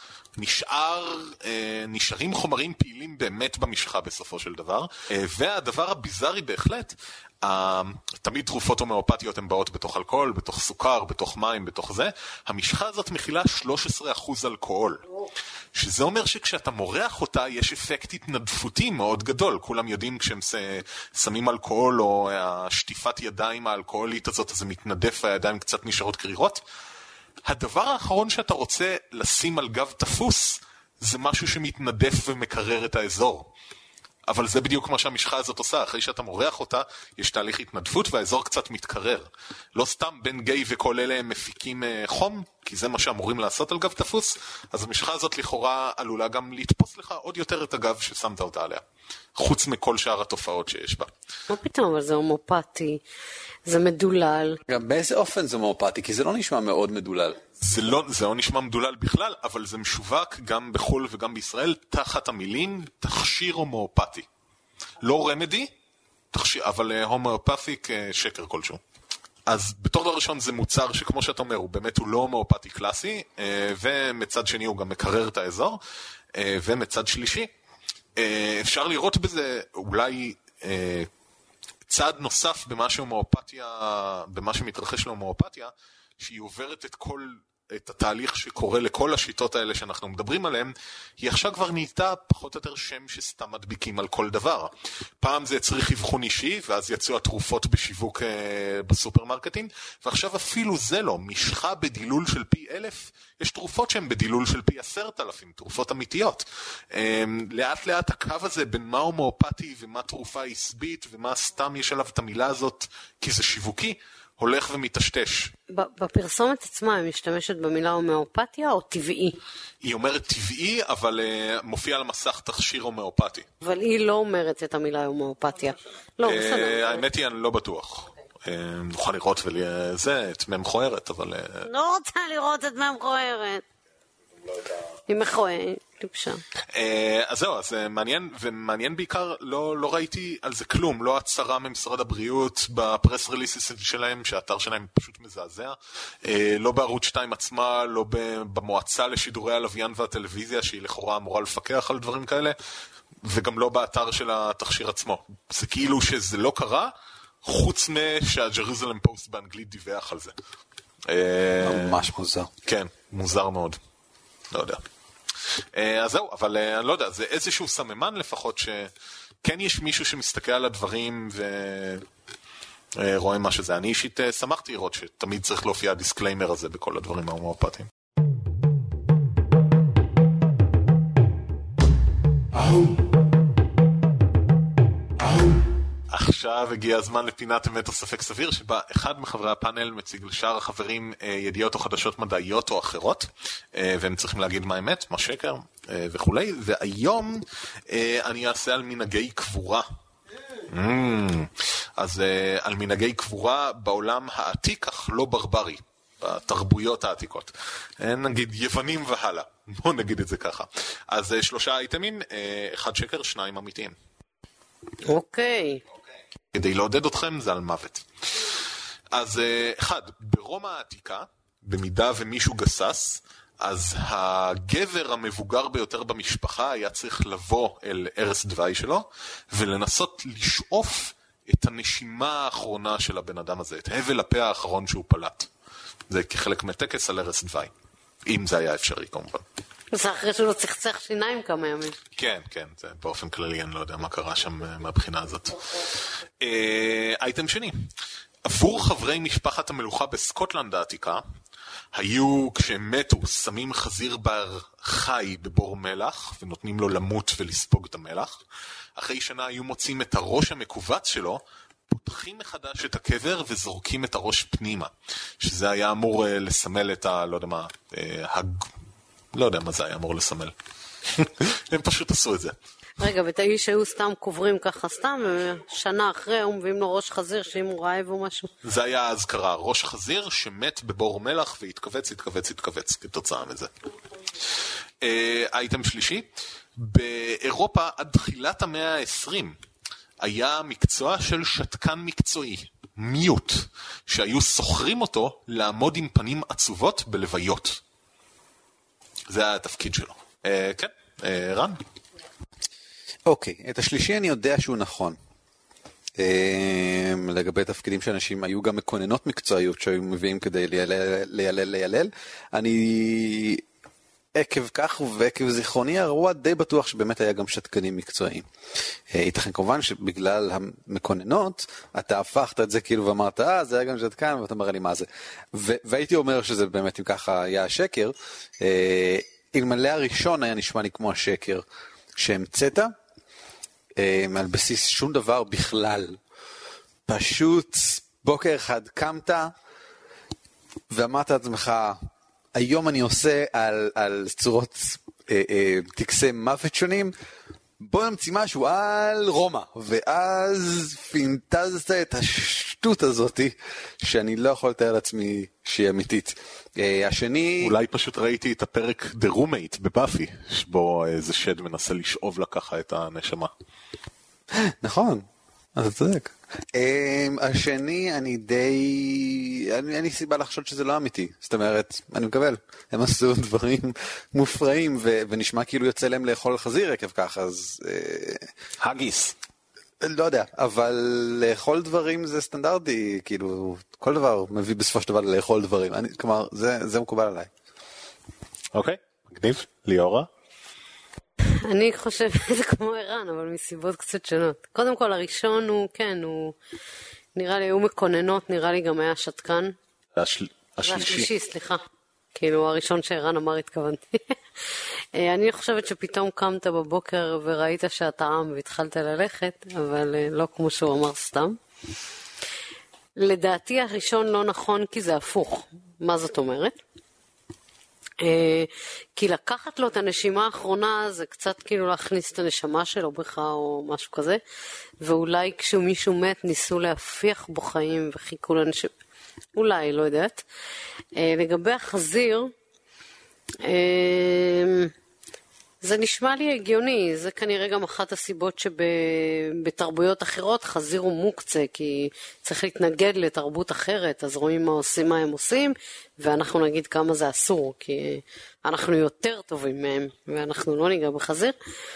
נשארים חומרים פעילים באמת במשחה בסופו של דבר, והדבר הביזרי בהחלט, תמיד תרופות הומאופתיות הן באות בתוך אלכוהול, בתוך סוכר, בתוך מים, בתוך זה, המשחה הזאת מכילה 13% אלכוהול, שזה אומר שכשאתה מורח אותה יש אפקט התנדפותי מאוד גדול, כולם יודעים כשהם שמים אלכוהול או השטיפת ידיים האלכוהולית הזאת, אז זה מתנדף והידיים קצת נשארות קרירות. הדבר האחרון שאתה רוצה לשים על גב תפוס, זה משהו שמתנדף ומקרר את האזור. אבל זה בדיוק מה שהמשחה הזאת עושה, אחרי שאתה מורח אותה, יש תהליך התנדפות והאזור קצת מתקרר. לא סתם בין גיי וכל אלה הם מפיקים חום, כי זה מה שאמורים לעשות על גב תפוס, אז המשחה הזאת לכאורה עלולה גם לתפוס לך עוד יותר את הגב ששמת אותה עליה, חוץ מכל שאר התופעות שיש בה. מה פתאום, אבל זה הומופתי, זה מדולל. גם באיזה אופן זה הומופתי? כי זה לא נשמע מאוד מדולל. זה לא נשמע מדולל בכלל, אבל זה משווק גם בחול וגם בישראל תחת המילים תכשיר הומואפתי. לא רמדי, אבל הומואפתיק שקר כלשהו. אז בתור דבר ראשון זה מוצר שכמו שאתה אומר, הוא באמת הוא לא הומואפתי קלאסי, ומצד שני הוא גם מקרר את האזור, ומצד שלישי, אפשר לראות בזה אולי צעד נוסף במה שמתרחש להומואפתיה, שהיא עוברת את התהליך שקורה לכל השיטות האלה שאנחנו מדברים עליהן, היא עכשיו כבר נהייתה פחות או יותר שם שסתם מדביקים על כל דבר. פעם זה צריך אבחון אישי, ואז יצאו התרופות בשיווק בסופרמרקטים, ועכשיו אפילו זה לא, משחה בדילול של פי 1000, יש תרופות שהן בדילול של פי 10,000, תרופות אמיתיות. לאט לאט הקו הזה בין מה הומואפתי ומה תרופה עשבית, ומה סתם יש עליו את המילה הזאת, כי זה שיווקי, הולך ומתשתש. בפרסומת עצמה היא משתמשת במילה הומאופתיה או טבעי? היא אומרת טבעי, אבל מופיע על המסך תכשיר הומאופתי. אבל היא לא אומרת את המילה הומאופתיה. לא, בסדר. האמת היא, אני לא בטוח. נוכל לראות את מם מכוערת, אבל... לא רוצה לראות את מם מכוערת. היא מכוערת, טיפשה. אז זהו, אז מעניין, ומעניין בעיקר, לא ראיתי על זה כלום, לא הצהרה ממשרד הבריאות בפרס רליסיס שלהם, שהאתר שלהם פשוט מזעזע, לא בערוץ 2 עצמה, לא במועצה לשידורי הלוויין והטלוויזיה, שהיא לכאורה אמורה לפקח על דברים כאלה, וגם לא באתר של התכשיר עצמו. זה כאילו שזה לא קרה, חוץ שהג'רוזלם פוסט באנגלית דיווח על זה. ממש מוזר. כן, מוזר מאוד. לא יודע. אז זהו, אבל אני לא יודע, זה איזשהו סממן לפחות שכן יש מישהו שמסתכל על הדברים ורואה מה שזה. אני אישית שמחתי לראות שתמיד צריך להופיע הדיסקליימר הזה בכל הדברים ההומואפתיים. עכשיו הגיע הזמן לפינת אמת או ספק סביר, שבה אחד מחברי הפאנל מציג לשאר החברים ידיעות או חדשות מדעיות או אחרות, והם צריכים להגיד מה אמת, מה שקר וכולי, והיום אני אעשה על מנהגי קבורה. אז על מנהגי קבורה בעולם העתיק, אך לא ברברי, בתרבויות העתיקות. נגיד יוונים והלאה, בואו נגיד את זה ככה. אז 3 אייטמים, 1 שקר, 2 אמיתיים. אוקיי. כדי לעודד אתכם זה על מוות. אז 1, ברומא העתיקה, במידה ומישהו גסס, אז הגבר המבוגר ביותר במשפחה היה צריך לבוא אל ערש דווי שלו, ולנסות לשאוף את הנשימה האחרונה של הבן אדם הזה, את הבל הפה האחרון שהוא פלט. זה כחלק מטקס על ערש דווי, אם זה היה אפשרי כמובן. זה אחרי שהוא לא צחצח שיניים כמה ימים. כן, כן, זה באופן כללי, אני לא יודע מה קרה שם מהבחינה הזאת. אייטם שני, עבור חברי משפחת המלוכה בסקוטלנד העתיקה, היו כשהם מתו שמים חזיר בר חי בבור מלח, ונותנים לו למות ולספוג את המלח. אחרי שנה היו מוצאים את הראש המקובץ שלו, פותחים מחדש את הקבר וזורקים את הראש פנימה, שזה היה אמור לסמל את לא יודע מה, לא יודע מה זה היה אמור לסמל. הם פשוט עשו את זה. רגע, ואת האיש היו סתם קוברים ככה סתם, שנה אחרי היו מביאים לו ראש חזיר שאם הוא רעב או משהו. זה היה הזכרה, ראש חזיר שמת בבור מלח והתכווץ כתוצאה מזה. אייטם שלישי, באירופה עד תחילת המאה ה-20 היה מקצוע של שתקן מקצועי, מיוט, שהיו סוחרים אותו לעמוד עם פנים עצובות בלוויות. זה היה התפקיד שלו. כן, רן? אוקיי, את השלישי אני יודע שהוא נכון. לגבי תפקידים שאנשים היו גם מקוננות מקצועיות שהיו מביאים כדי ליילל. אני עקב כך ועקב זיכרוני הרוע די בטוח שבאמת היה גם שתקנים מקצועיים. ייתכן כמובן שבגלל המקוננות אתה הפכת את זה כאילו ואמרת זה היה גם שתקן ואתה אומר לי מה זה. והייתי אומר שזה באמת אם ככה היה השקר. אלמלא הראשון היה נשמע לי כמו השקר שהמצאת, על בסיס שום דבר בכלל. פשוט בוקר אחד קמת ואמרת לעצמך, היום אני עושה על צורות טקסי מוות שונים, בוא נמציא משהו על רומא, ואז פינטזת את השטות הזאת שאני לא יכול לתאר לעצמי שהיא אמיתית. השני... אולי פשוט ראיתי את הפרק The Roommate בבאפי, שבו איזה שד מנסה לשאוב לקחה את הנשמה. נכון, אתה צודק. השני, אין לי סיבה לחשוד שזה לא אמיתי. זאת אומרת, אני מקבל. הם עשו דברים מופרעים, ונשמע כאילו יוצא להם לאכול חזיר עקב כך, אז... הגיס. לא יודע, אבל לאכול דברים זה סטנדרטי, כאילו, כל דבר מביא בסופו של דבר לאכול דברים. כלומר, זה מקובל עליי. אוקיי, מגניב. ליאורה? אני חושבת זה כמו ערן, אבל מסיבות קצת שונות. קודם כל, הראשון הוא, כן, הוא נראה לי, היו מקוננות, נראה לי גם היה שתקן. השלישי, סליחה. כאילו, הראשון שערן אמר התכוונתי. אני חושבת שפתאום קמת בבוקר וראית שאתה עם והתחלת ללכת, אבל לא כמו שהוא אמר סתם. לדעתי הראשון לא נכון כי זה הפוך. מה זאת אומרת? כי לקחת לו את הנשימה האחרונה זה קצת כאילו להכניס את הנשמה שלו בך או משהו כזה, ואולי כשמישהו מת ניסו להפיח בו חיים וחיכו לנשימה, אולי, לא יודעת. לגבי החזיר, זה נשמע לי הגיוני, זה כנראה גם אחת הסיבות שבתרבויות אחרות חזיר הוא מוקצה, כי צריך להתנגד לתרבות אחרת, אז רואים מה הם עושים, ואנחנו נגיד כמה זה אסור, כי אנחנו יותר טובים מהם, ואנחנו לא ניגע בחזיר.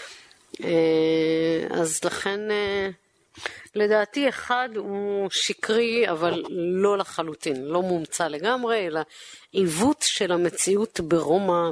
אז לכן, לדעתי אחד הוא שקרי, אבל לא לחלוטין, לא מומצא לגמרי, אלא עיוות של המציאות ברומא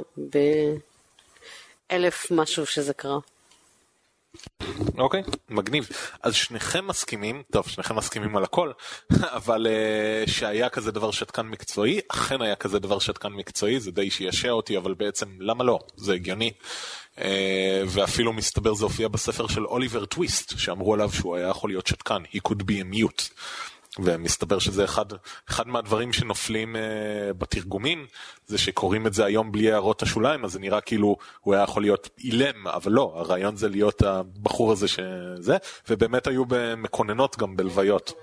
אלף משהו שזה קרה. אוקיי, מגניב. אז שניכם מסכימים, טוב, שניכם מסכימים על הכל, אבל שהיה כזה דבר שתקן מקצועי, אכן היה כזה דבר שתקן מקצועי, זה די שישע אותי, אבל בעצם למה לא? זה הגיוני. ואפילו מסתבר זה הופיע בספר של אוליבר טוויסט, שאמרו עליו שהוא היה יכול להיות שתקן, he could be a mute. ומסתבר שזה אחד מהדברים שנופלים בתרגומים, זה שקוראים את זה היום בלי הערות השוליים, אז זה נראה כאילו הוא היה יכול להיות אילם, אבל לא, הרעיון זה להיות הבחור הזה שזה, ובאמת היו במקוננות גם בלוויות.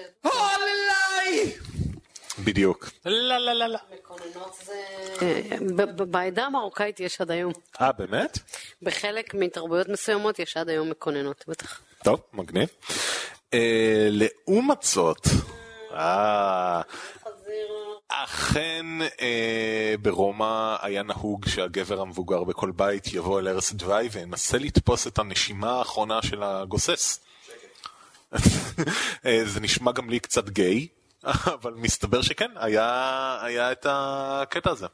בדיוק. לא, לא, לא, לא. מקוננות זה... בעדה המרוקאית יש עד היום. באמת? בחלק מתרבויות מסוימות יש עד היום מקוננות, בטח. טוב, מגניב. לעומת זאת, אכן ברומא היה נהוג שהגבר המבוגר בכל בית יבוא אל ערש דווי וינסה לתפוס את הנשימה האחרונה של הגוסס. זה נשמע גם לי קצת גיי, אבל מסתבר שכן, היה את הקטע הזה.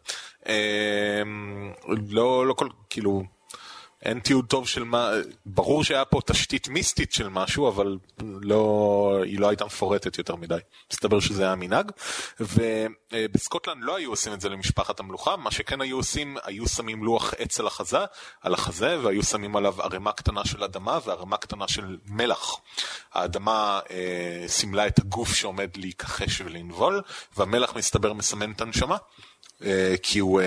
לא כל, כאילו... אין תיעוד טוב של מה, ברור שהיה פה תשתית מיסטית של משהו, אבל היא לא הייתה מפורטת יותר מדי. מסתבר שזה היה מנהג, ובסקוטלנד לא היו עושים את זה למשפחת המלוכה, מה שכן היו עושים, היו שמים לוח עץ על החזה, והיו שמים עליו ערימה קטנה של אדמה, וערימה קטנה של מלח. האדמה סימלה את הגוף שעומד להיכחש ולנבול, והמלח מסתבר מסמן את הנשמה, כי הוא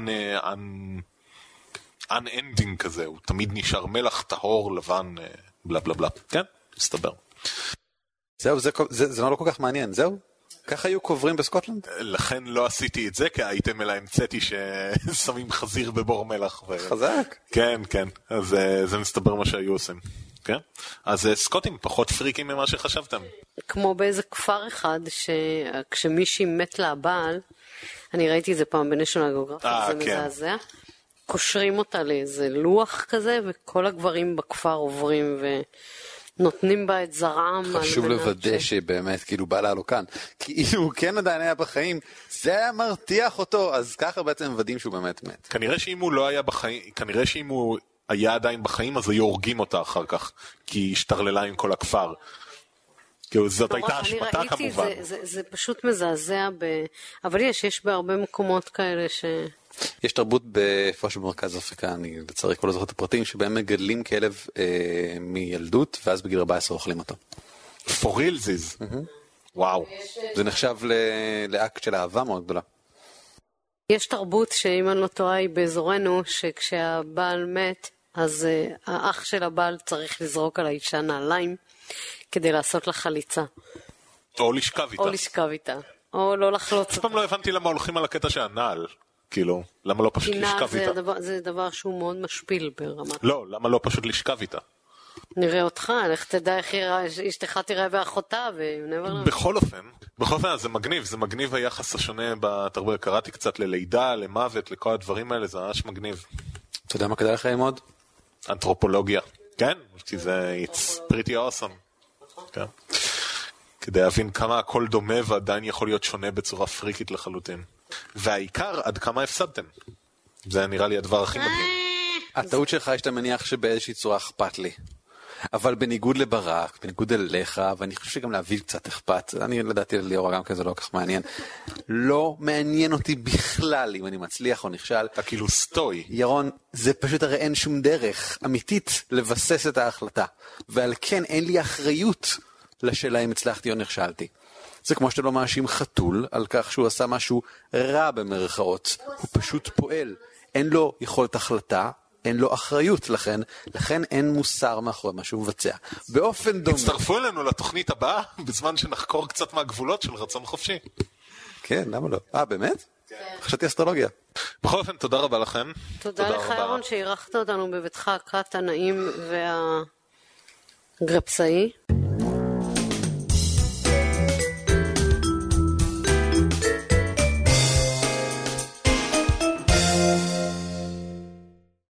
unending כזה, הוא תמיד נשאר מלח, טהור, לבן, בלה בלה בלה. כן, מסתבר. זהו, זה לא כל כך מעניין, זהו? ככה היו קוברים בסקוטלנד? לכן לא עשיתי את זה, כי הייתם אלא המצאתי ששמים חזיר בבור מלח. חזק. כן, כן, אז זה מסתבר מה שהיו עושים. כן? אז סקוטים פחות פריקים ממה שחשבתם. כמו באיזה כפר אחד, שכשמישהי מת לה הבעל, אני ראיתי את זה פעם בנשיונל גיאוגרפיק, זה מזעזע. קושרים אותה לאיזה לוח כזה, וכל הגברים בכפר עוברים ונותנים בה את זרעם. חשוב לוודא שבאמת כאילו בא לה לו כאן. כאילו הוא כן עדיין היה בחיים, זה היה מרתיח אותו, אז ככה בעצם מוודאים שהוא באמת מת. כנראה שאם הוא לא היה בחיים, כנראה שאם הוא היה עדיין בחיים, אז היו הורגים אותה אחר כך, כי היא השתרללה עם כל הכפר. כאילו זאת הייתה השפטה כמובן. זה פשוט מזעזע, אבל יש בהרבה מקומות כאלה יש תרבות באיפשהו במרכז אפריקה, אני לצערי כל הזוכר את הפרטים, שבהם מגדלים כלב מילדות, ואז בגיל 14 אוכלים אותו. For real this. וואו. זה נחשב לאקט של אהבה מאוד גדולה. יש תרבות שאם אני לא טועה היא באזורנו, שכשהבעל מת, אז האח של הבעל צריך לזרוק על האישה נעליים, כדי לעשות לה חליצה. או לשכב איתה. או לשכב איתה. או לא לחלוץ אותה. אף פעם לא הבנתי למה הולכים על הקטע שהנעל. כאילו, למה לא פשוט לשכב איתה? זה דבר שהוא מאוד משפיל ברמה. לא, למה לא פשוט לשכב איתה? נראה אותך, לך תדע איך אשתך תראה באחותה, בכל אופן, זה מגניב היחס השונה בתרבות. קראתי קצת ללידה, למוות, לכל הדברים האלה, זה ממש מגניב. אתה יודע מה כדאי לך ללמוד? אנתרופולוגיה. כן, כי זה it's pretty awesome. כן. כדי להבין כמה הכל דומה ועדיין יכול להיות שונה בצורה פריקית לחלוטין. והעיקר, עד כמה הפסדתם. זה נראה לי הדבר הכי מדהים. הטעות שלך יש שאתה מניח שבאיזושהי צורה אכפת לי. אבל בניגוד לברק, בניגוד אליך, ואני חושב שגם לאביב קצת אכפת, אני לדעתי לליאורה גם כזה לא כך מעניין, לא מעניין אותי בכלל אם אני מצליח או נכשל. אתה כאילו סטוי. ירון, זה פשוט הרי אין שום דרך אמיתית לבסס את ההחלטה, ועל כן אין לי אחריות לשאלה אם הצלחתי או נכשלתי. זה כמו שאתה לא מאשים חתול על כך שהוא עשה משהו רע במרכאות, הוא פשוט פועל, אין לו יכולת החלטה, אין לו אחריות, לכן אין מוסר מאחורי מה שהוא מבצע. באופן דומה. הצטרפו אלינו לתוכנית הבאה, בזמן שנחקור קצת מהגבולות של רצון חופשי. כן, למה לא? באמת? חשבתי אסטרולוגיה. בכל אופן, תודה רבה לכם. תודה לך, ירון, שאירחת אותנו בביתך הקט הנעים והגרפסאי.